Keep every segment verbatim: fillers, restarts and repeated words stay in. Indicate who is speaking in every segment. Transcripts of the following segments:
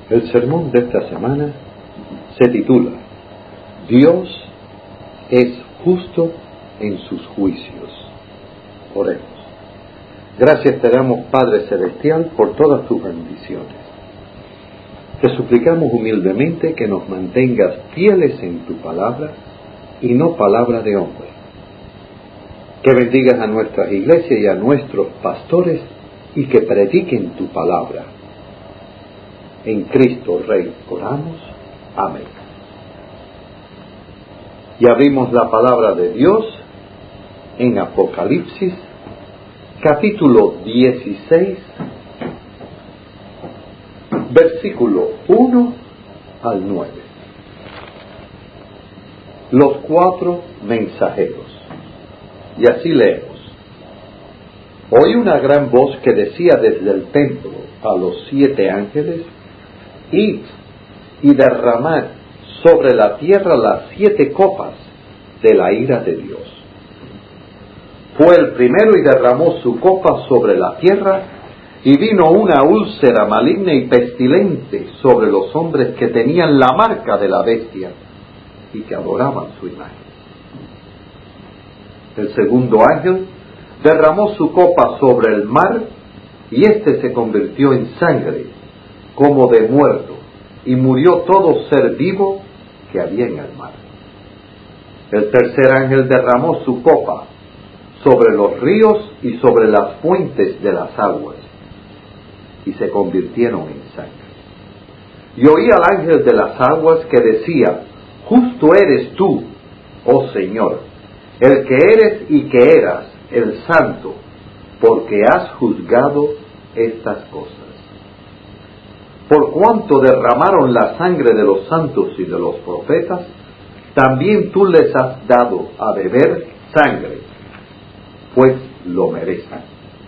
Speaker 1: El sermón de esta semana se titula Dios es justo en sus juicios. Oremos. Gracias te damos, Padre Celestial, por todas tus bendiciones. Te suplicamos humildemente que nos mantengas fieles en tu palabra y no palabra de hombre. Que bendigas a nuestras iglesias y a nuestros pastores y que prediquen tu palabra. En Cristo Rey oramos. Amén. Y abrimos la palabra de Dios en Apocalipsis, capítulo dieciséis, versículo uno al nueve. Los cuatro mensajeros. Y así leemos. Oí una gran voz que decía desde el templo a los siete ángeles: Id y derramad sobre la tierra las siete copas de la ira de Dios. Fue el primero y derramó su copa sobre la tierra, y vino una úlcera maligna y pestilente sobre los hombres que tenían la marca de la bestia y que adoraban su imagen. El segundo ángel derramó su copa sobre el mar, y éste se convirtió en sangre, como de muerto, y murió todo ser vivo que había en el mar. El tercer ángel derramó su copa sobre los ríos y sobre las fuentes de las aguas, y se convirtieron en sangre. Y oí al ángel de las aguas que decía: Justo eres tú, oh Señor, el que eres y que eras, el Santo, porque has juzgado estas cosas. Por cuanto derramaron la sangre de los santos y de los profetas, también tú les has dado a beber sangre, pues lo merecen.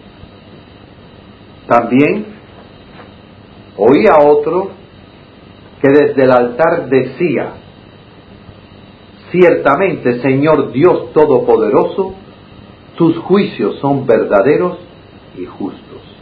Speaker 1: También oí a otro que desde el altar decía: Ciertamente, Señor Dios Todopoderoso, tus juicios son verdaderos y justos.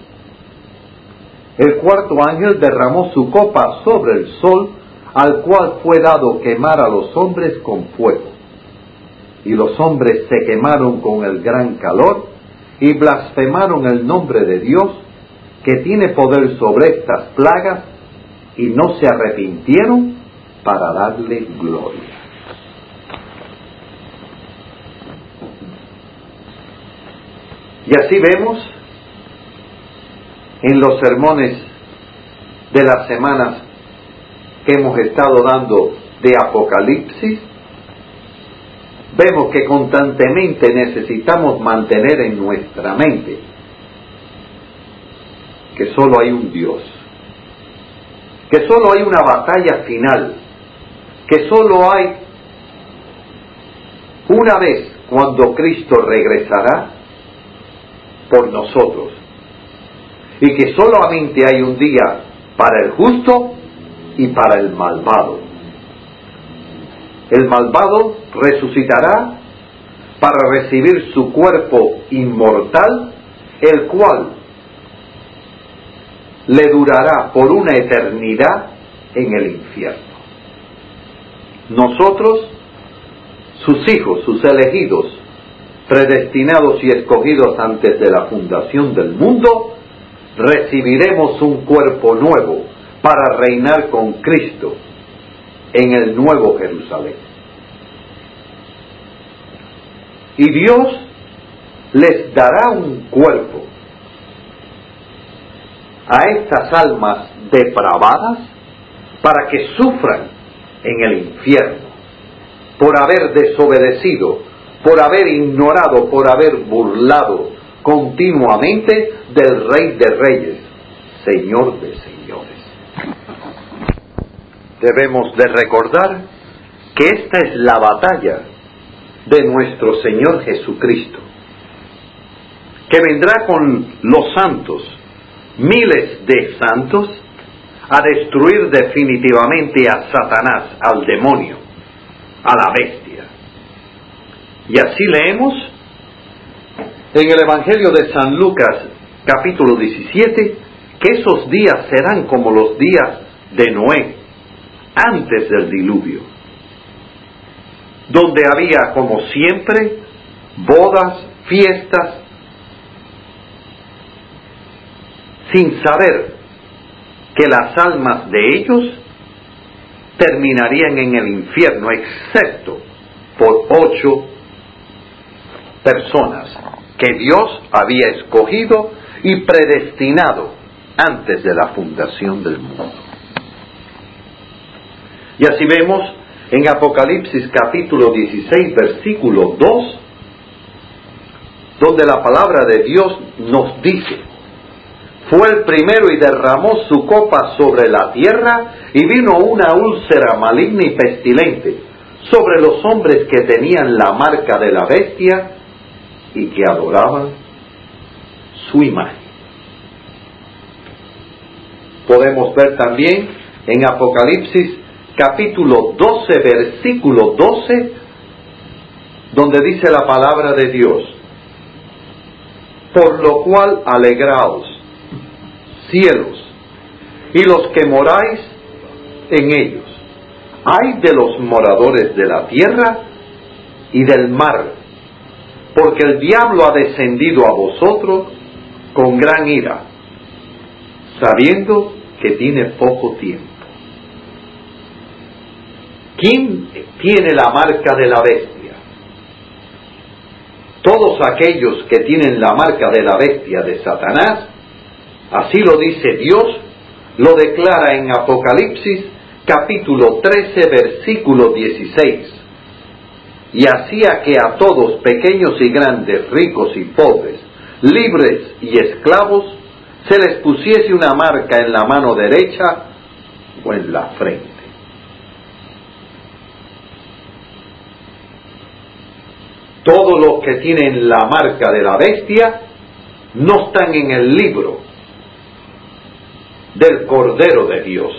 Speaker 1: El cuarto ángel derramó su copa sobre el sol, al cual fue dado quemar a los hombres con fuego. Y los hombres se quemaron con el gran calor, y blasfemaron el nombre de Dios, que tiene poder sobre estas plagas, y no se arrepintieron para darle gloria. Y así vemos en los sermones de las semanas que hemos estado dando de Apocalipsis, vemos que constantemente necesitamos mantener en nuestra mente que solo hay un Dios, que solo hay una batalla final, que solo hay una vez cuando Cristo regresará por nosotros, y que solamente hay un día para el justo y para el malvado. El malvado resucitará para recibir su cuerpo inmortal, el cual le durará por una eternidad en el infierno. Nosotros, sus hijos, sus elegidos, predestinados y escogidos antes de la fundación del mundo, recibiremos un cuerpo nuevo para reinar con Cristo en el nuevo Jerusalén. Y Dios les dará un cuerpo a estas almas depravadas para que sufran en el infierno por haber desobedecido, por haber ignorado, por haber burlado continuamente del Rey de Reyes, Señor de Señores. Debemos de recordar que esta es la batalla de nuestro Señor Jesucristo, que vendrá con los santos, miles de santos, a destruir definitivamente a Satanás, al demonio, a la bestia. Y así leemos en el Evangelio de San Lucas, capítulo diecisiete, que esos días serán como los días de Noé, antes del diluvio, donde había, como siempre, bodas, fiestas, sin saber que las almas de ellos terminarían en el infierno, excepto por ocho personas que Dios había escogido y predestinado antes de la fundación del mundo. Y así vemos en Apocalipsis capítulo dieciséis, versículo dos, donde la palabra de Dios nos dice: fue el primero y derramó su copa sobre la tierra, y vino una úlcera maligna y pestilente sobre los hombres que tenían la marca de la bestia y que adoraban su imagen. Podemos ver también en Apocalipsis capítulo doce, versículo doce, donde dice la palabra de Dios: por lo cual alegraos, cielos, y los que moráis en ellos. Ay de los moradores de la tierra y del mar, porque el diablo ha descendido a vosotros con gran ira, sabiendo que tiene poco tiempo. ¿Quién tiene la marca de la bestia? Todos aquellos que tienen la marca de la bestia de Satanás. Así lo dice Dios, lo declara en Apocalipsis capítulo trece, versículo dieciséis. Y hacía que a todos, pequeños y grandes, ricos y pobres, libres y esclavos, se les pusiese una marca en la mano derecha o en la frente. Todos los que tienen la marca de la bestia no están en el libro del Cordero de Dios.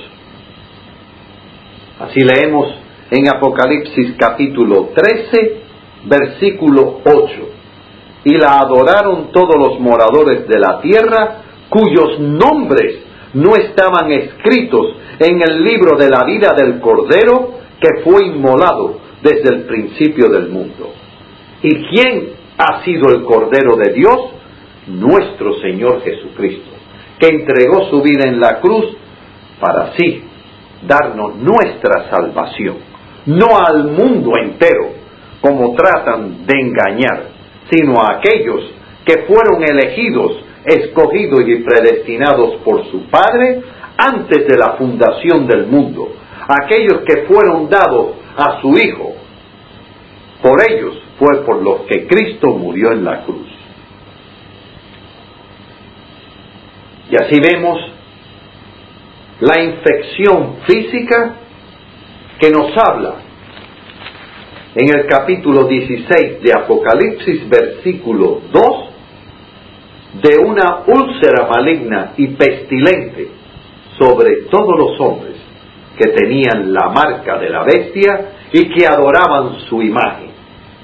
Speaker 1: Así leemos en Apocalipsis capítulo trece, versículo ocho. Y la adoraron todos los moradores de la tierra, cuyos nombres no estaban escritos en el libro de la vida del Cordero, que fue inmolado desde el principio del mundo. ¿Y quién ha sido el Cordero de Dios? Nuestro Señor Jesucristo, que entregó su vida en la cruz para así darnos nuestra salvación, no al mundo entero, como tratan de engañar, sino a aquellos que fueron elegidos, escogidos y predestinados por su Padre antes de la fundación del mundo, aquellos que fueron dados a su Hijo. Por ellos fue por los que Cristo murió en la cruz. Y así vemos la infección física que nos habla en el capítulo dieciséis de Apocalipsis, versículo dos, de una úlcera maligna y pestilente sobre todos los hombres que tenían la marca de la bestia y que adoraban su imagen.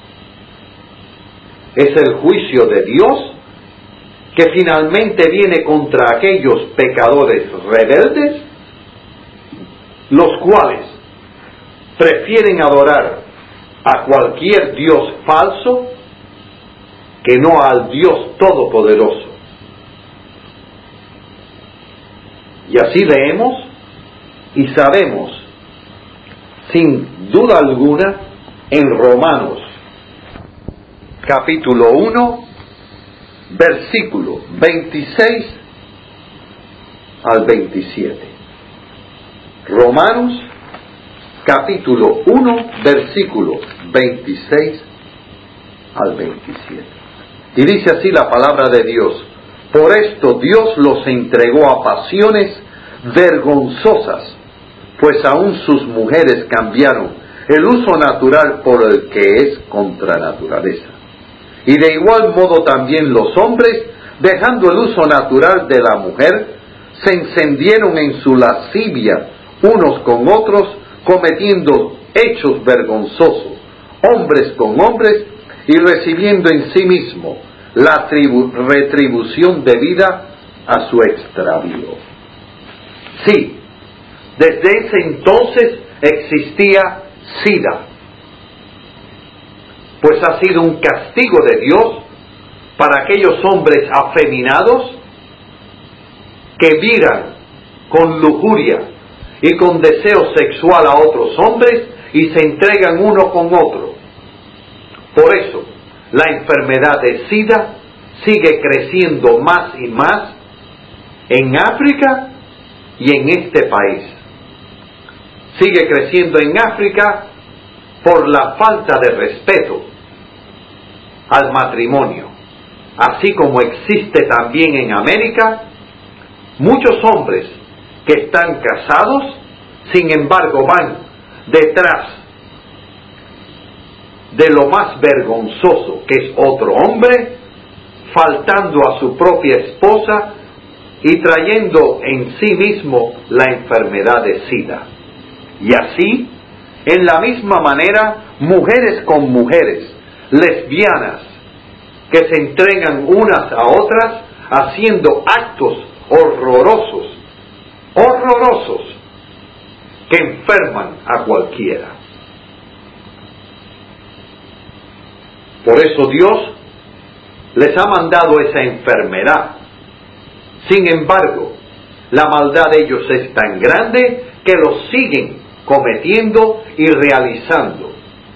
Speaker 1: Es el juicio de Dios que finalmente viene contra aquellos pecadores rebeldes, los cuales prefieren adorar a cualquier Dios falso que no al Dios todopoderoso. Y así leemos y sabemos, sin duda alguna, en Romanos capítulo uno, versículo veintiséis al veintisiete. Romanos capítulo uno, versículo veintiséis al veintisiete. Y dice así la palabra de Dios: por esto Dios los entregó a pasiones vergonzosas, pues aún sus mujeres cambiaron el uso natural por el que es contra naturaleza. Y de igual modo también los hombres, dejando el uso natural de la mujer, se encendieron en su lascivia unos con otros, cometiendo hechos vergonzosos, hombres con hombres, y recibiendo en sí mismo la tribu- retribución debida a su extravío. Sí, Desde ese entonces existía SIDA, pues ha sido un castigo de Dios para aquellos hombres afeminados que miran con lujuria y con deseo sexual a otros hombres y se entregan uno con otro. Por eso, la enfermedad de SIDA sigue creciendo más y más en África y en este país. Sigue creciendo en África por la falta de respeto al matrimonio, así como existe también en América muchos hombres que están casados, sin embargo van detrás de lo más vergonzoso que es otro hombre, faltando a su propia esposa y trayendo en sí mismo la enfermedad de SIDA. Y así, en la misma manera, mujeres con mujeres, lesbianas, que se entregan unas a otras haciendo actos horrorosos, horrorosos, que enferman a cualquiera. Por eso Dios les ha mandado esa enfermedad. Sin embargo, la maldad de ellos es tan grande que lo siguen cometiendo y realizando.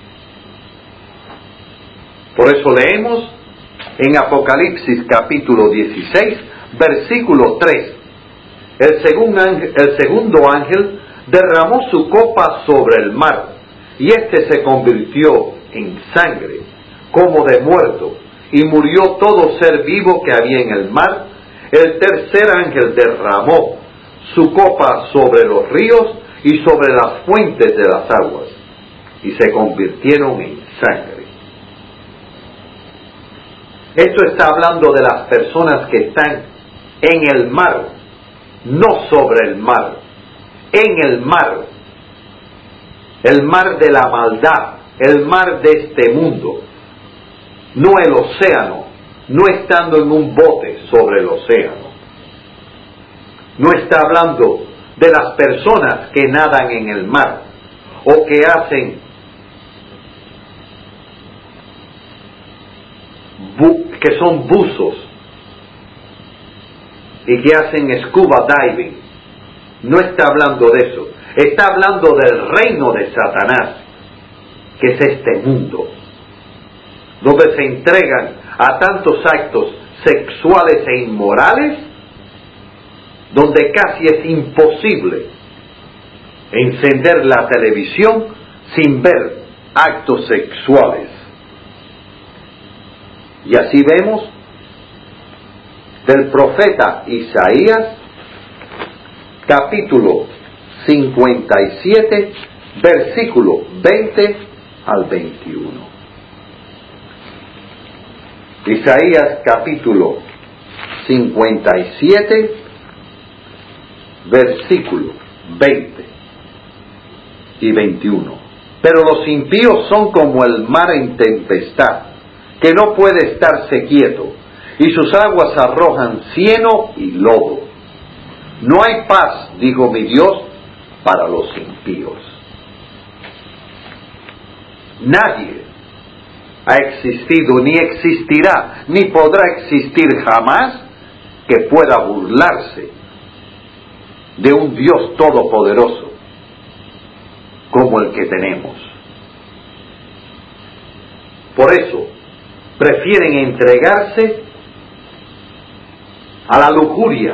Speaker 1: Por eso leemos en Apocalipsis capítulo dieciséis, versículo tres. El, segundo ángel, el segundo ángel derramó su copa sobre el mar, y éste se convirtió en sangre, como de muerto, y murió todo ser vivo que había en el mar. El tercer ángel derramó su copa sobre los ríos y sobre las fuentes de las aguas, y se convirtieron en sangre. Esto está hablando de las personas que están en el mar, no sobre el mar, en el mar, el mar de la maldad, el mar de este mundo, no el océano, no estando en un bote sobre el océano. No está hablando de las personas que nadan en el mar o que hacen bu- que son buzos y que hacen scuba diving. No está hablando de eso. Está hablando del reino de Satanás, que es este mundo, donde se entregan a tantos actos sexuales e inmorales, donde casi es imposible encender la televisión sin ver actos sexuales. Y así vemos del profeta Isaías, capítulo cincuenta y siete, versículo veinte al veintiuno. Isaías capítulo cincuenta y siete, versículo veinte y veintiuno. Pero los impíos son como el mar en tempestad, que no puede estarse quieto, y sus aguas arrojan cieno y lodo. No hay paz, dijo mi Dios, para los impíos. Nadie ha existido, ni existirá, ni podrá existir jamás que pueda burlarse de un Dios todopoderoso como el que tenemos. Por eso prefieren entregarse a la lujuria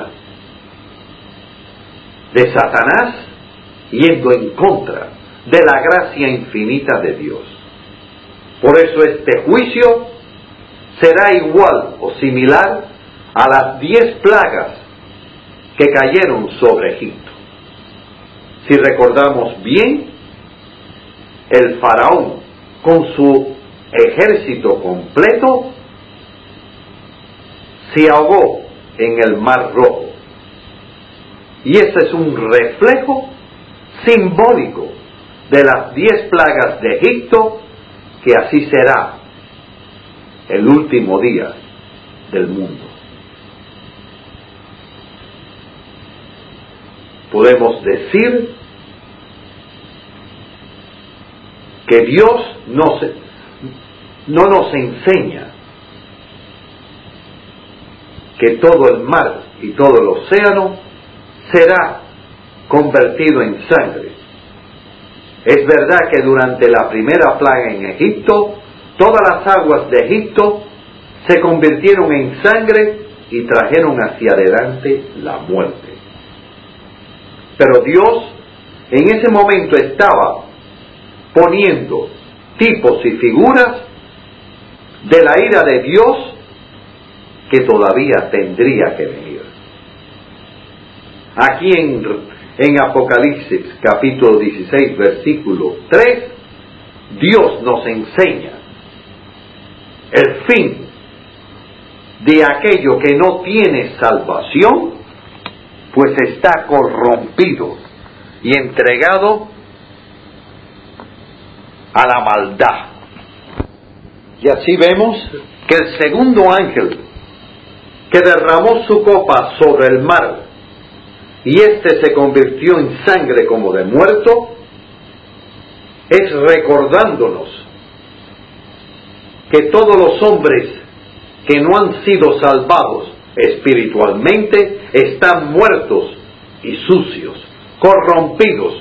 Speaker 1: de Satanás, yendo en contra de la gracia infinita de Dios. Por eso este juicio será igual o similar a las diez plagas que cayeron sobre Egipto. Si recordamos bien, el faraón con su ejército completo se ahogó en el Mar Rojo. Y ese es un reflejo simbólico de las diez plagas de Egipto, que así será el último día del mundo. Podemos decir que Dios nos, no nos enseña que todo el mar y todo el océano será convertido en sangre. Es verdad que durante la primera plaga en Egipto, todas las aguas de Egipto se convirtieron en sangre y trajeron hacia adelante la muerte. Pero Dios en ese momento estaba poniendo tipos y figuras de la ira de Dios que todavía tendría que venir. Aquí en, en Apocalipsis capítulo dieciséis versículo tres, Dios nos enseña el fin de aquello que no tiene salvación, pues está corrompido y entregado a la maldad. Y así vemos que el segundo ángel que derramó su copa sobre el mar y éste se convirtió en sangre como de muerto, es recordándonos que todos los hombres que no han sido salvados espiritualmente están muertos y sucios, corrompidos.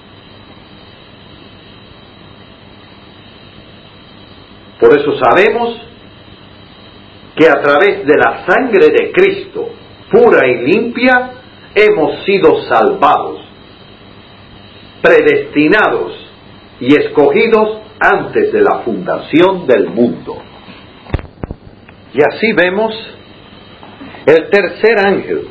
Speaker 1: Por eso sabemos que a través de la sangre de Cristo, pura y limpia, hemos sido salvados, predestinados y escogidos antes de la fundación del mundo. Y así vemos el tercer ángel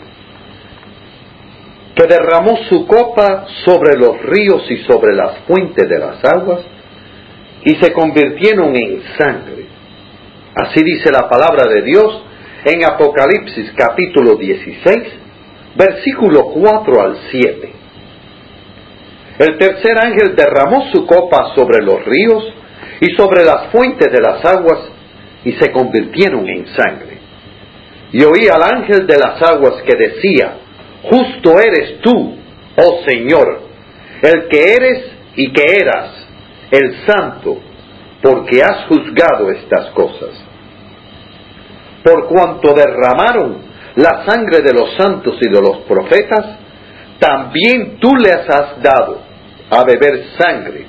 Speaker 1: que derramó su copa sobre los ríos y sobre las fuentes de las aguas y se convirtieron en sangre. Así dice la palabra de Dios en Apocalipsis capítulo dieciséis, versículo cuatro al siete. El tercer ángel derramó su copa sobre los ríos y sobre las fuentes de las aguas y se convirtieron en sangre. Y oí al ángel de las aguas que decía: justo eres tú, oh Señor, el que eres y que eras, el santo, porque has juzgado estas cosas. Por cuanto derramaron la sangre de los santos y de los profetas, también tú les has dado a beber sangre,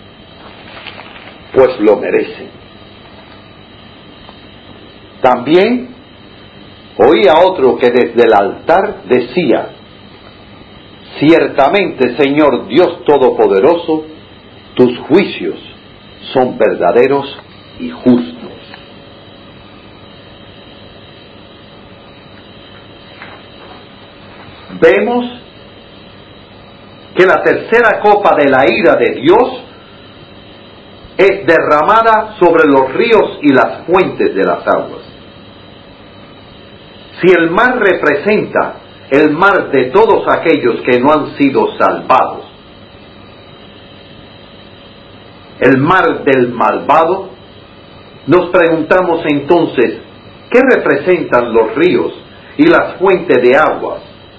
Speaker 1: pues lo merecen. También oí a otro que desde el altar decía: ciertamente, Señor Dios Todopoderoso, tus juicios son verdaderos y justos. Vemos que la tercera copa de la ira de Dios es derramada sobre los ríos y las fuentes de las aguas. Si el mar representa el mar de todos aquellos que no han sido salvados, el mar del malvado, nos preguntamos entonces, ¿qué representan los ríos y las fuentes de aguas?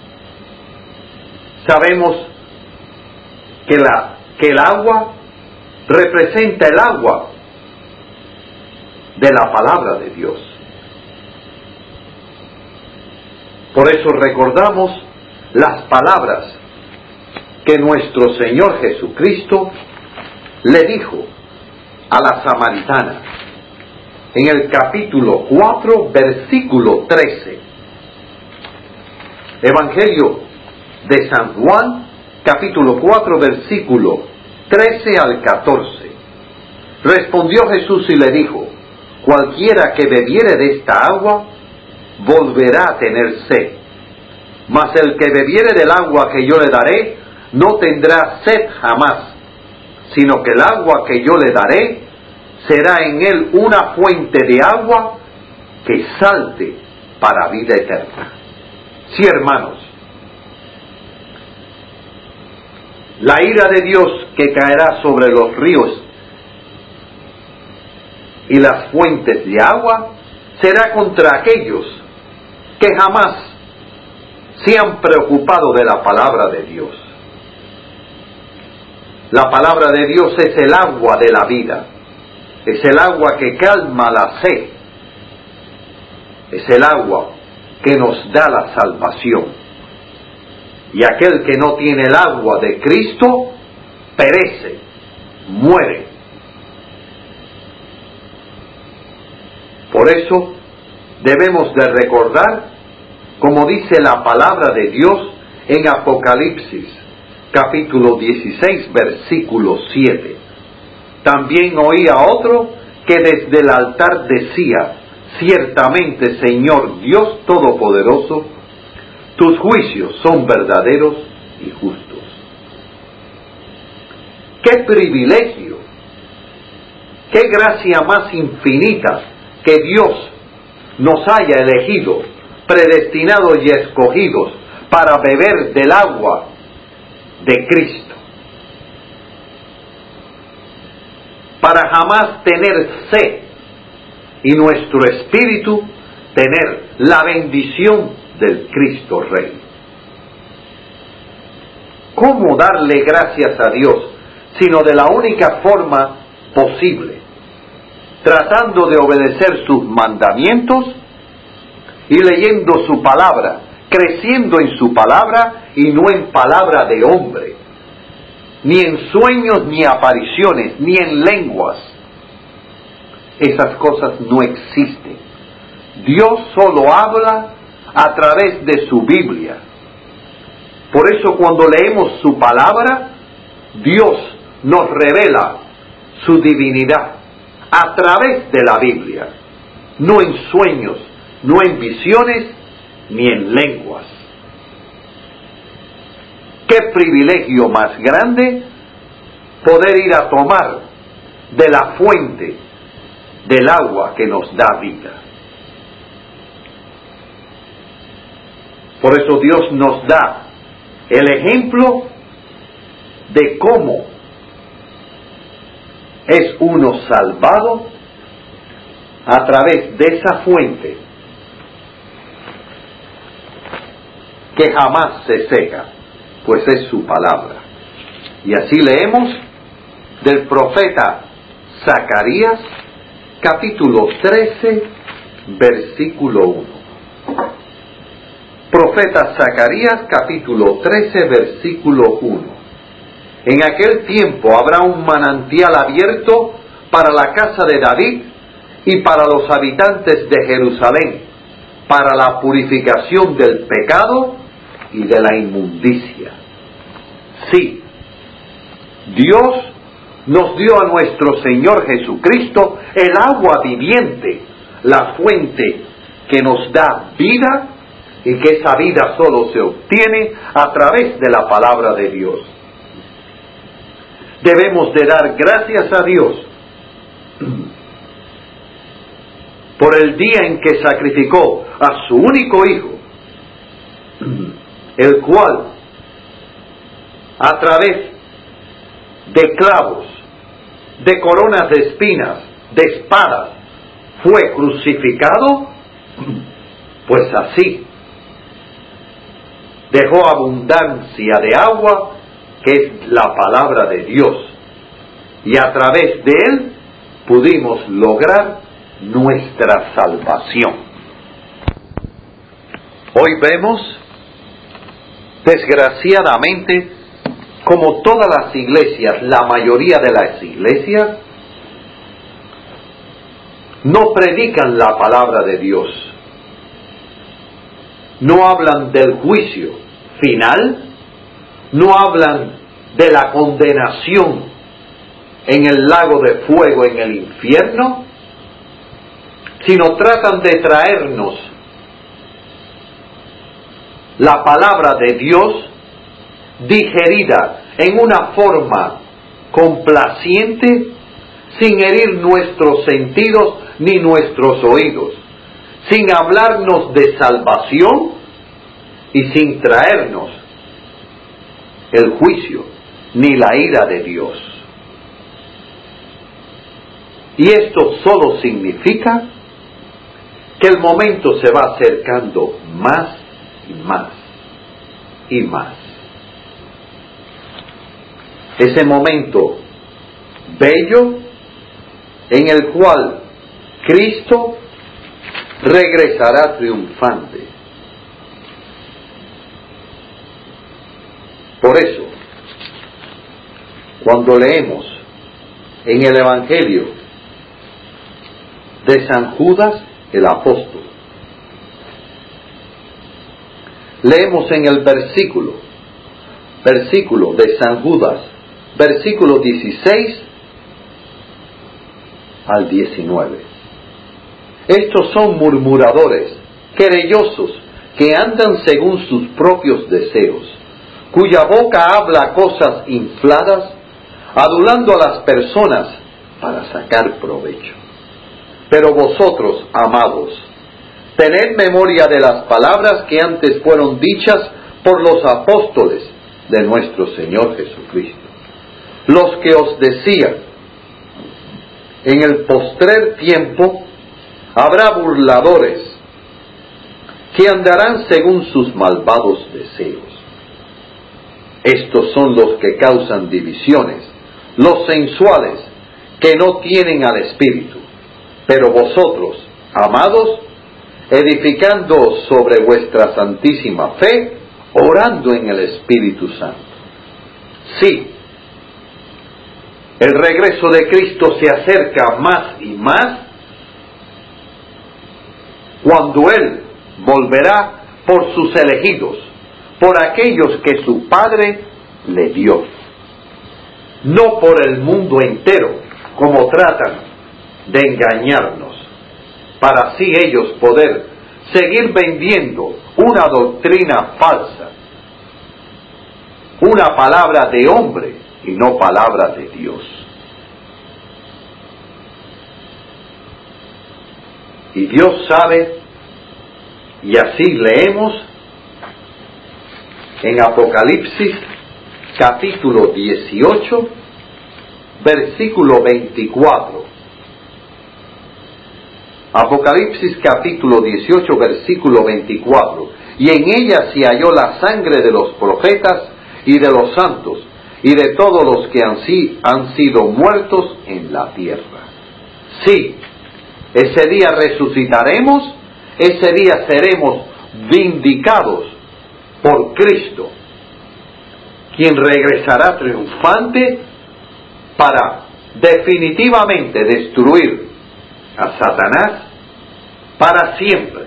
Speaker 1: Sabemos que, la, que el agua representa el agua de la palabra de Dios. Por eso recordamos las palabras que nuestro Señor Jesucristo le dijo a la samaritana en el capítulo cuatro, versículo trece. Evangelio de San Juan, capítulo cuatro, versículo trece al catorce. Respondió Jesús y le dijo: cualquiera que bebiere de esta agua volverá a tener sed, mas el que bebiere del agua que yo le daré no tendrá sed jamás, sino que el agua que yo le daré será en él una fuente de agua que salte para vida eterna. Sí, hermanos, la ira de Dios que caerá sobre los ríos y las fuentes de agua será contra aquellos que jamás se han preocupado de la palabra de Dios. La palabra de Dios es el agua de la vida, es el agua que calma la sed, es el agua que nos da la salvación. Y aquel que no tiene el agua de Cristo, perece, muere. Por eso debemos de recordar, como dice la palabra de Dios en Apocalipsis, capítulo dieciséis, versículo siete. También oí a otro que desde el altar decía: ciertamente, Señor Dios Todopoderoso, tus juicios son verdaderos y justos. ¡Qué privilegio! ¡Qué gracia más infinita que Dios nos haya elegido, predestinados y escogidos para beber del agua de Cristo! Para jamás tener sed y nuestro espíritu tener la bendición del Cristo Rey. ¿Cómo darle gracias a Dios sino de la única forma posible? Tratando de obedecer sus mandamientos y leyendo su palabra, creciendo en su palabra y no en palabra de hombre, ni en sueños, ni apariciones, ni en lenguas. Esas cosas no existen. Dios solo habla a través de su Biblia. Por eso cuando leemos su palabra, Dios nos revela su divinidad a través de la Biblia, no en sueños, no en visiones, ni en lenguas. ¡Qué privilegio más grande poder ir a tomar de la fuente del agua que nos da vida! Por eso Dios nos da el ejemplo de cómo es uno salvado a través de esa fuente que jamás se seca, pues es su palabra. Y así leemos del profeta Zacarías, capítulo trece, versículo uno. Profeta Zacarías, capítulo trece, versículo uno. En aquel tiempo habrá un manantial abierto para la casa de David y para los habitantes de Jerusalén, para la purificación del pecado y de la inmundicia. Sí, Dios nos dio a nuestro Señor Jesucristo el agua viviente, la fuente que nos da vida, y que esa vida solo se obtiene a través de la palabra de Dios. Debemos de dar gracias a Dios por el día en que sacrificó a su único Hijo, el cual a través de clavos, de coronas de espinas, de espadas, fue crucificado. Pues así dejó abundancia de agua, que es la palabra de Dios, y a través de él pudimos lograr nuestra salvación. Hoy vemos, desgraciadamente, como todas las iglesias, la mayoría de las iglesias, no predican la palabra de Dios, no hablan del juicio final, no hablan de la condenación en el lago de fuego, en el infierno, sino tratan de traernos la palabra de Dios digerida en una forma complaciente, sin herir nuestros sentidos ni nuestros oídos, sin hablarnos de salvación y sin traernos el juicio ni la ira de Dios. Y esto solo significa que el momento se va acercando más y más y más. ese momento bello en el cual Cristo regresará triunfante. Por eso, cuando leemos en el Evangelio de San Judas el apóstol, leemos en el versículo, versículo de San Judas, versículo dieciséis al diecinueve. Estos son murmuradores, querellosos, que andan según sus propios deseos, cuya boca habla cosas infladas, adulando a las personas para sacar provecho. Pero vosotros, amados, tened memoria de las palabras que antes fueron dichas por los apóstoles de nuestro Señor Jesucristo, los que os decían: en el postrer tiempo habrá burladores que andarán según sus malvados deseos. Estos son los que causan divisiones, los sensuales, que no tienen al Espíritu. Pero vosotros, amados, edificando sobre vuestra santísima fe, orando en el Espíritu Santo. Sí, el regreso de Cristo se acerca más y más, cuando Él volverá por sus elegidos, por aquellos que su Padre le dio, no por el mundo entero, como tratan de engañarnos, para así ellos poder seguir vendiendo una doctrina falsa, una palabra de hombre y no palabra de Dios. Y Dios sabe, y así leemos en Apocalipsis capítulo dieciocho, versículo veinticuatro. Apocalipsis capítulo dieciocho, versículo veinticuatro. Y en ella se halló la sangre de los profetas y de los santos, y de todos los que han, han sido muertos en la tierra. Sí, ese día resucitaremos, ese día seremos vindicados por Cristo, quien regresará triunfante para definitivamente destruir a Satanás para siempre.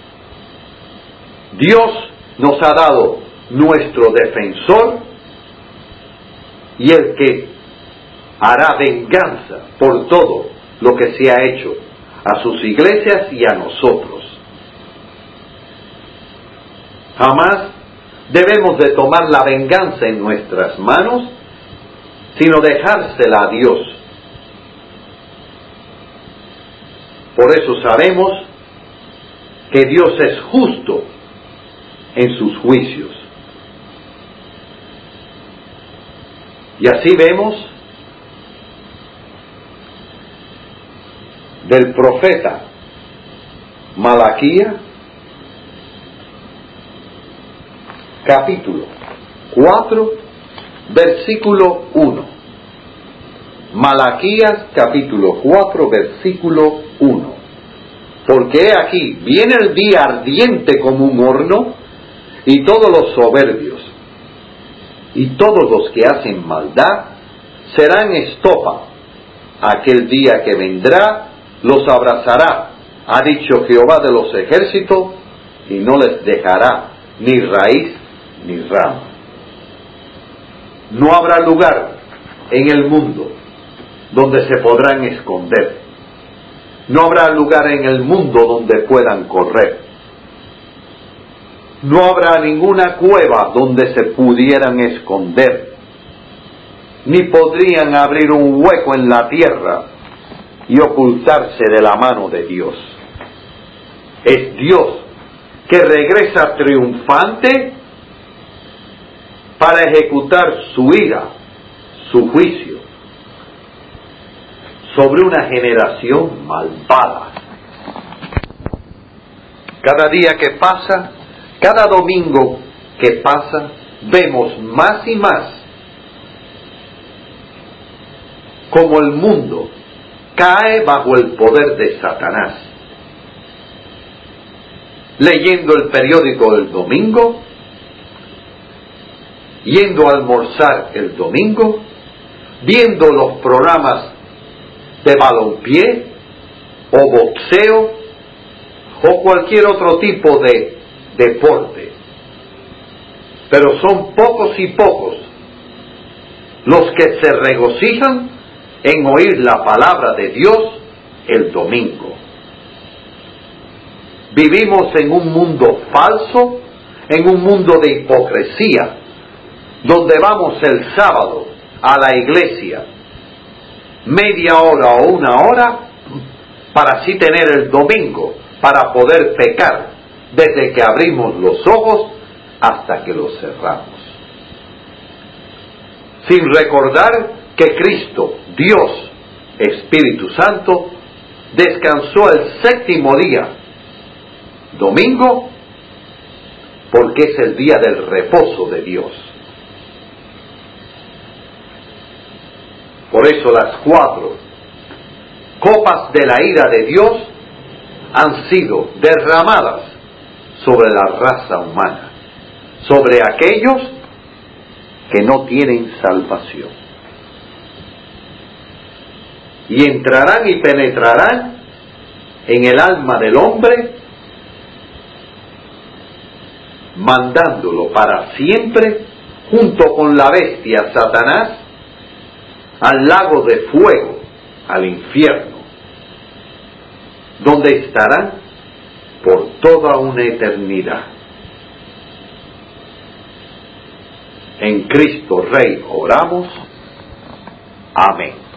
Speaker 1: Dios nos ha dado nuestro defensor y el que hará venganza por todo lo que se ha hecho a sus iglesias y a nosotros. Jamás debemos de tomar la venganza en nuestras manos, sino dejársela a Dios. Por eso sabemos que Dios es justo en sus juicios. Y así vemos del profeta Malaquías, capítulo cuatro, versículo uno. Malaquías, capítulo cuatro, versículo uno. Porque he aquí, viene el día ardiente como un horno, y todos los soberbios y todos los que hacen maldad serán estopa. Aquel día que vendrá los abrazará, ha dicho Jehová de los ejércitos, y no les dejará ni raíz ni rama. No habrá lugar en el mundo donde se podrán esconder. No habrá lugar en el mundo donde puedan correr. No habrá ninguna cueva donde se pudieran esconder, ni podrían abrir un hueco en la tierra y ocultarse de la mano de Dios. Es Dios que regresa triunfante para ejecutar su ira, su juicio, sobre una generación malvada. Cada día que pasa, cada domingo que pasa, vemos más y más como el mundo cae bajo el poder de Satanás, leyendo el periódico del domingo, yendo a almorzar el domingo, viendo los programas de balompié o boxeo o cualquier otro tipo de deporte. Pero son pocos y pocos los que se regocijan en oír la palabra de Dios el domingo. Vivimos en un mundo falso, en un mundo de hipocresía, donde vamos el sábado a la iglesia media hora o una hora para así tener el domingo para poder pecar desde que abrimos los ojos hasta que los cerramos, sin recordar que Cristo, Dios, Espíritu Santo, descansó el séptimo día, domingo, porque es el día del reposo de Dios. Por eso las cuatro copas de la ira de Dios han sido derramadas sobre la raza humana, sobre aquellos que no tienen salvación. Y entrarán y penetrarán en el alma del hombre, mandándolo para siempre, junto con la bestia Satanás, al lago de fuego, al infierno, donde estarán por toda una eternidad. En Cristo Rey oramos. Amén.